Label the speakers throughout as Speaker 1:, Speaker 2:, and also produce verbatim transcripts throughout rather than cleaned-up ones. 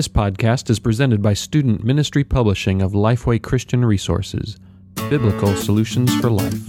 Speaker 1: This podcast is presented by Student Ministry Publishing of Lifeway Christian Resources, Biblical Solutions for Life.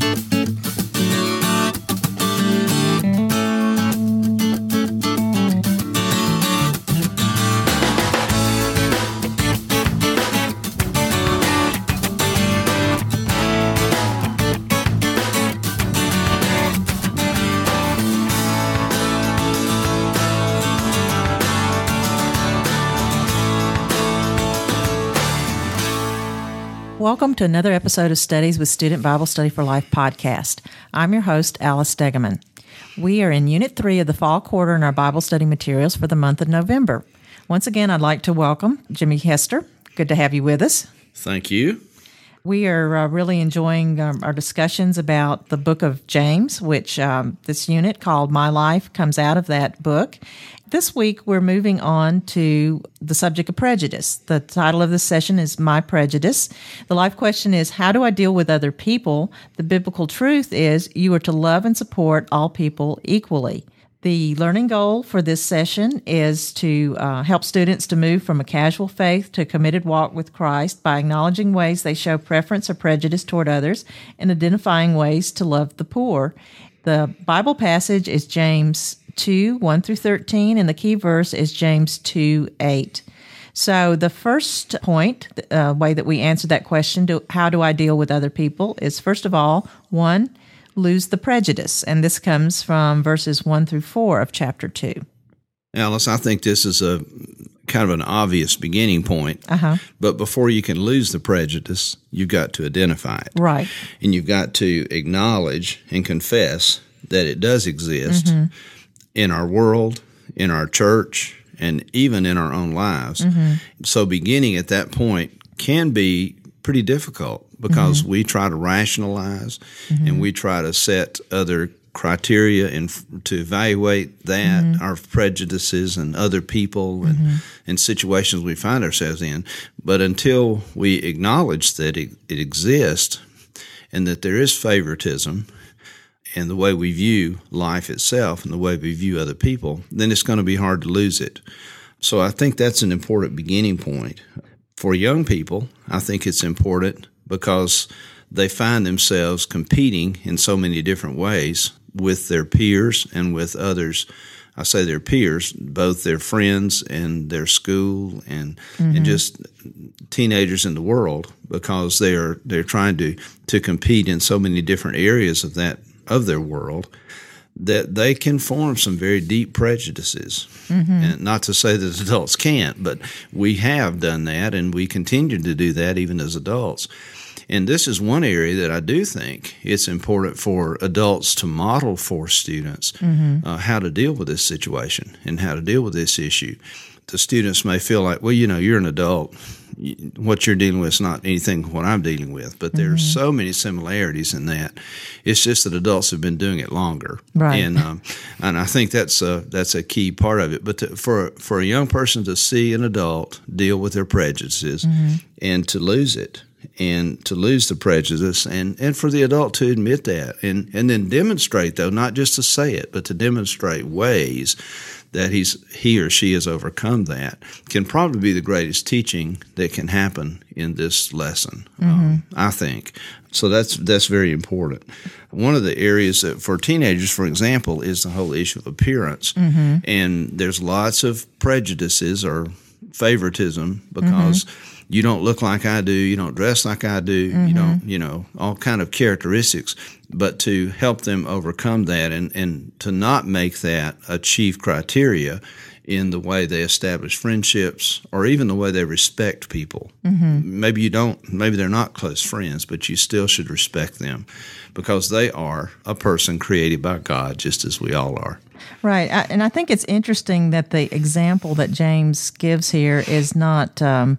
Speaker 2: Welcome to another episode of Studies with Student Bible Study for Life podcast. I'm your host, Alice Degeman. We are in Unit three of the fall quarter in our Bible study materials for the month of November. Once again, I'd like to welcome Jimmy Hester. Good to have you with us.
Speaker 3: Thank you.
Speaker 2: We are uh, really enjoying um, our discussions about the book of James, which um, this unit called My Life comes out of that book. This week, we're moving on to the subject of prejudice. The title of this session is My Prejudice. The life question is, how do I deal with other people? The biblical truth is, you are to love and support all people equally. The learning goal for this session is to uh, help students to move from a casual faith to a committed walk with Christ by acknowledging ways they show preference or prejudice toward others and identifying ways to love the poor. The Bible passage is James two, one through thirteen, and the key verse is James two, eight. So the first point, uh, way that we answer that question, do, how do I deal with other people, is first of all, one, lose the prejudice. And this comes from verses one through four of chapter two.
Speaker 3: Alice, I think this is a kind of an obvious beginning point.
Speaker 2: Uh-huh.
Speaker 3: But before you can lose the prejudice, you've got to identify it.
Speaker 2: Right.
Speaker 3: And you've got to acknowledge and confess that it does exist mm-hmm. in our world, in our church, and even in our own lives. Mm-hmm. So beginning at that point can be pretty difficult because mm-hmm. we try to rationalize mm-hmm. and we try to set other criteria and to evaluate that, mm-hmm. our prejudices and other people and, mm-hmm. and situations we find ourselves in. But until we acknowledge that it, it exists and that there is favoritism and the way we view life itself and the way we view other people, then it's going to be hard to lose it. So I think that's an important beginning point. For young people, I think it's important because they find themselves competing in so many different ways with their peers and with others. I say their peers, both their friends and their school and mm-hmm. and just teenagers in the world, because they are they're trying to to compete in so many different areas of that of their world, that they can form some very deep prejudices. Mm-hmm. And not to say that adults can't, but we have done that, and we continue to do that even as adults. And this is one area that I do think it's important for adults to model for students mm-hmm. uh, how to deal with this situation and how to deal with this issue. The students may feel like, well, you know, you're an adult. What you're dealing with is not anything what I'm dealing with, but there's mm-hmm. so many similarities in that. It's just that adults have been doing it longer,
Speaker 2: right?
Speaker 3: And um, and I think that's a that's a key part of it. But to, for for a young person to see an adult deal with their prejudices mm-hmm. and to lose it, and to lose the prejudice, and, and for the adult to admit that, and and then demonstrate, though, not just to say it, but to demonstrate ways that he's he or she has overcome that, can probably be the greatest teaching that can happen in this lesson, mm-hmm. um, I think. So that's that's very important. One of the areas that for teenagers, for example, is the whole issue of appearance. Mm-hmm. And there's lots of prejudices or favoritism because mm-hmm. you don't look like I do, you don't dress like I do, mm-hmm. you don't, you know, all kind of characteristics. But to help them overcome that and, and to not make that a chief criteria in the way they establish friendships or even the way they respect people. Mm-hmm. Maybe you don't, maybe they're not close friends, but you still should respect them because they are a person created by God just as we all are.
Speaker 2: Right. I, and I think it's interesting that the example that James gives here is not um,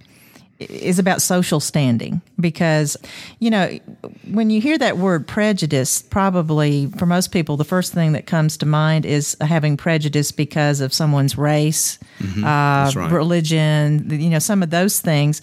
Speaker 2: is about social standing, because, you know, when you hear that word prejudice, probably for most people, the first thing that comes to mind is having prejudice because of someone's race, mm-hmm. uh,
Speaker 3: right.
Speaker 2: religion, you know, some of those things.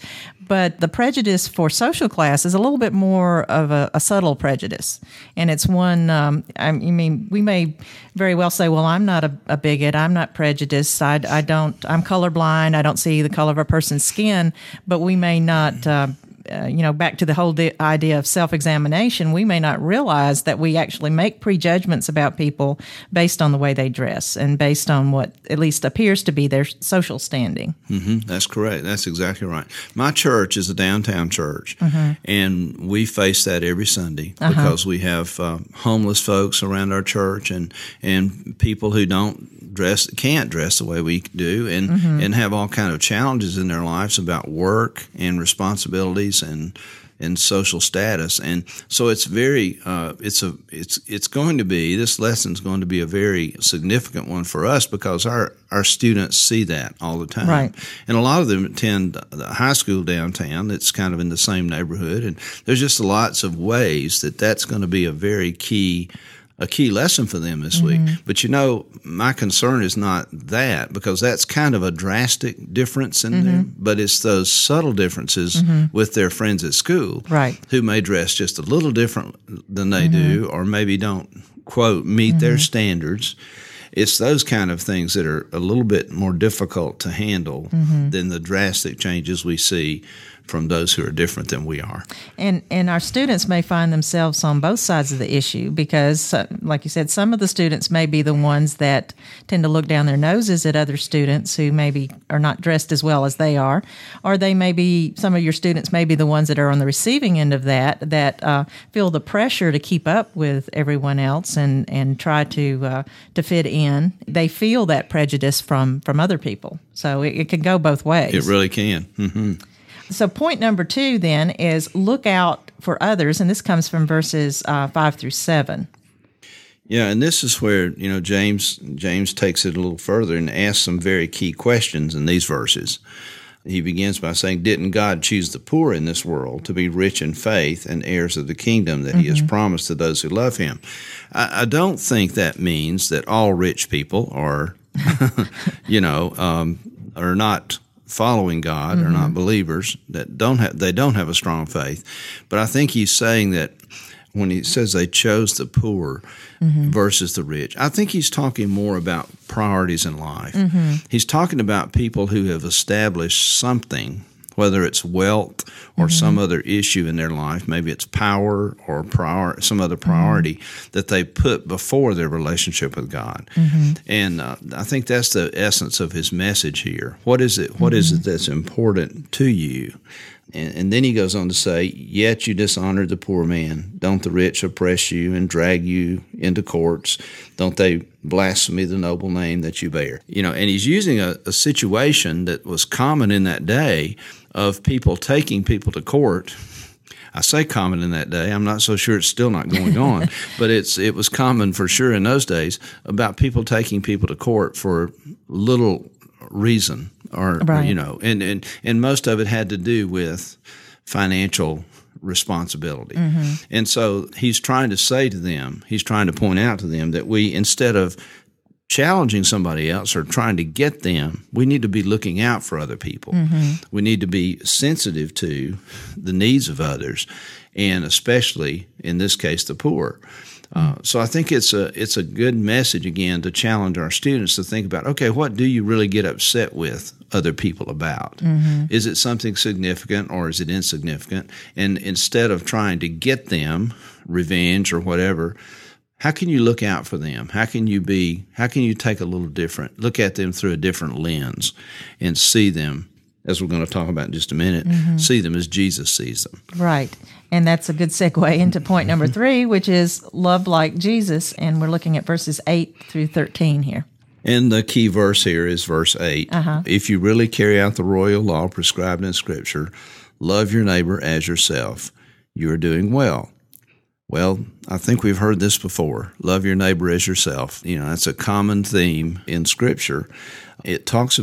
Speaker 2: But the prejudice for social class is a little bit more of a, a subtle prejudice. And it's one, um, I mean, we may very well say, well, I'm not a, a bigot. I'm not prejudiced. I, I don't, I'm colorblind. I don't see the color of a person's skin. But we may not, uh, Uh, you know, back to the whole di- idea of self-examination, we may not realize that we actually make prejudgments about people based on the way they dress and based on what at least appears to be their social standing.
Speaker 3: Mm-hmm. That's correct. That's exactly right. My church is a downtown church, mm-hmm. and we face that every Sunday uh-huh. because we have uh, homeless folks around our church and, and people who don't dress, can't dress the way we do, and, mm-hmm. and have all kind of challenges in their lives about work and responsibilities and and social status. And so it's very uh, it's a it's it's going to be this lesson is going to be a very significant one for us because our our students see that all the time.
Speaker 2: Right.
Speaker 3: And a lot of them attend the high school downtown that's kind of in the same neighborhood, and there's just lots of ways that that's going to be a very key a key lesson for them this mm-hmm. week. But, you know, my concern is not that, because that's kind of a drastic difference in mm-hmm. them, but it's those subtle differences mm-hmm. with their friends at school
Speaker 2: right.
Speaker 3: who may dress just a little different than they mm-hmm. do, or maybe don't, quote, meet mm-hmm. their standards. It's those kind of things that are a little bit more difficult to handle mm-hmm. than the drastic changes we see from those who are different than we are.
Speaker 2: And and our students may find themselves on both sides of the issue because, uh, like you said, some of the students may be the ones that tend to look down their noses at other students who maybe are not dressed as well as they are, or they may be, some of your students may be the ones that are on the receiving end of that, that uh, feel the pressure to keep up with everyone else and, and try to uh, to fit in. They feel that prejudice from, from other people. So it, it can go both ways.
Speaker 3: It really can. Mm-hmm.
Speaker 2: So point number two then is look out for others, and this comes from verses uh, five through seven.
Speaker 3: Yeah, and this is where, you know, James James takes it a little further and asks some very key questions in these verses. He begins by saying, didn't God choose the poor in this world to be rich in faith and heirs of the kingdom that mm-hmm. he has promised to those who love him? I, I don't think that means that all rich people are, you know, um, are not following God mm-hmm. or not believers, that don't have they don't have a strong faith. But I think he's saying that when he says they chose the poor mm-hmm. versus the rich, I think he's talking more about priorities in life. Mm-hmm. He's talking about people who have established something, whether it's wealth or mm-hmm. some other issue in their life, maybe it's power or prior, some other priority mm-hmm. that they put before their relationship with God. Mm-hmm. And uh, I think that's the essence of his message here. What is it? What mm-hmm. is it that's important to you? And, and then he goes on to say, yet you dishonored the poor man. Don't the rich oppress you and drag you into courts? Don't they blaspheme the noble name that you bear? You know, and he's using a, a situation that was common in that day of people taking people to court. I say common in that day. I'm not so sure it's still not going on, but it's it was common for sure in those days about people taking people to court for little reason, or,
Speaker 2: right.
Speaker 3: or you know, and, and and most of it had to do with financial responsibility. Mm-hmm. And so he's trying to say to them, he's trying to point out to them that we, instead of challenging somebody else or trying to get them, we need to be looking out for other people. Mm-hmm. We need to be sensitive to the needs of others, and especially, in this case, the poor. Uh, so I think it's a it's a good message, again, to challenge our students to think about, okay, what do you really get upset with other people about? Mm-hmm. Is it something significant or is it insignificant? And instead of trying to get them revenge or whatever, how can you look out for them? How can you be, how can you take a little different, look at them through a different lens and see them, as we're going to talk about in just a minute, mm-hmm. see them as Jesus sees them.
Speaker 2: Right. And that's a good segue into point number three, which is love like Jesus. And we're looking at verses eight through thirteen here.
Speaker 3: And the key verse here is verse eight. Uh-huh. If you really carry out the royal law prescribed in Scripture, love your neighbor as yourself, you are doing well. Well, I think we've heard this before. Love your neighbor as yourself. You know, that's a common theme in Scripture. It talks about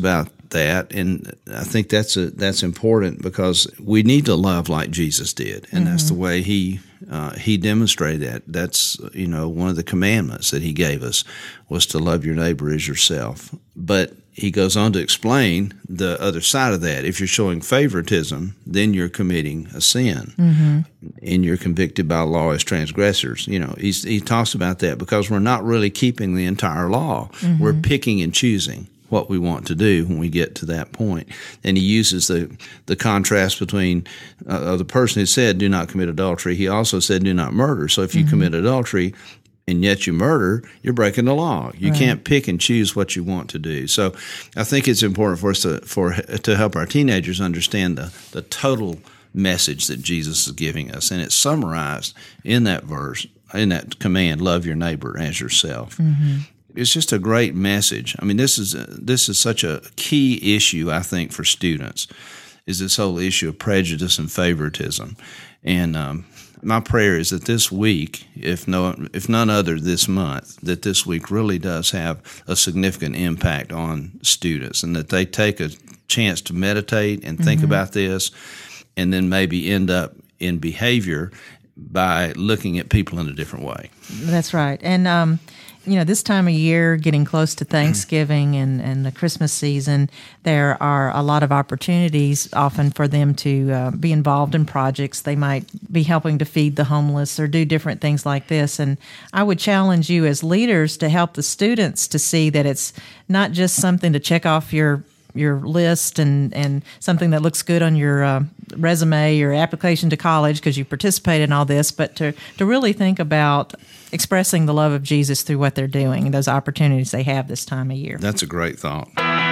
Speaker 3: about that, and I think that's a that's important because we need to love like Jesus did, and mm-hmm. that's the way he uh, he demonstrated that. That's you know one of the commandments that he gave us was to love your neighbor as yourself. But he goes on to explain the other side of that. If you're showing favoritism, then you're committing a sin, mm-hmm. and you're convicted by law as transgressors. You know, he's, he talks about that because we're not really keeping the entire law. Mm-hmm. We're picking and choosing what we want to do when we get to that point. And he uses the the contrast between uh, the person who said, do not commit adultery. He also said, do not murder. So if you mm-hmm. commit adultery, and yet you murder, you're breaking the law. You right. can't pick and choose what you want to do. So I think it's important for us to for to help our teenagers understand the, the total message that Jesus is giving us. And it's summarized in that verse, in that command, love your neighbor as yourself. Mm-hmm. It's just a great message. I mean, this is a, this is such a key issue, I think, for students, is this whole issue of prejudice and favoritism. And um my prayer is that this week, if no, if none other this month, that this week really does have a significant impact on students, and that they take a chance to meditate and think mm-hmm. about this, and then maybe end up in behavior by looking at people in a different way.
Speaker 2: That's right. And, um, you know, this time of year, getting close to Thanksgiving and, and the Christmas season, there are a lot of opportunities often for them to uh, be involved in projects. They might be helping to feed the homeless or do different things like this. And I would challenge you as leaders to help the students to see that it's not just something to check off your your list and, and something that looks good on your uh, resume, your application to college because you participated in all this, but to, to really think about expressing the love of Jesus through what they're doing and those opportunities they have this time of year.
Speaker 3: That's a great thought.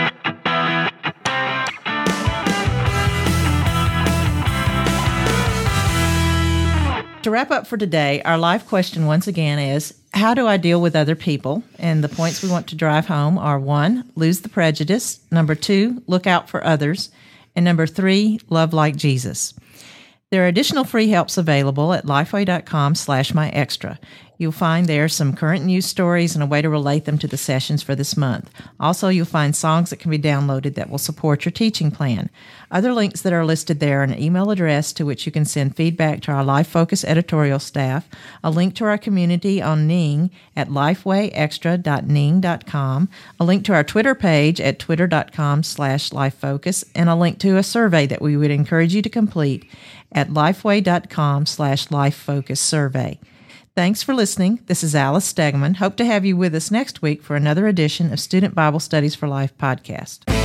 Speaker 2: To wrap up for today, our life question once again is, how do I deal with other people? And the points we want to drive home are one, lose the prejudice. Number two, look out for others. And number three, love like Jesus. There are additional free helps available at lifeway.com slash my extra. You'll find there some current news stories and a way to relate them to the sessions for this month. Also, you'll find songs that can be downloaded that will support your teaching plan. Other links that are listed there are an email address to which you can send feedback to our Life Focus editorial staff, a link to our community on Ning at lifeway extra dot ning dot com, a link to our Twitter page at twitter.com slash lifefocus, and a link to a survey that we would encourage you to complete at lifeway.com slash lifefocus survey. Thanks for listening. This is Alice Stegman. Hope to have you with us next week for another edition of Student Bible Studies for Life podcast.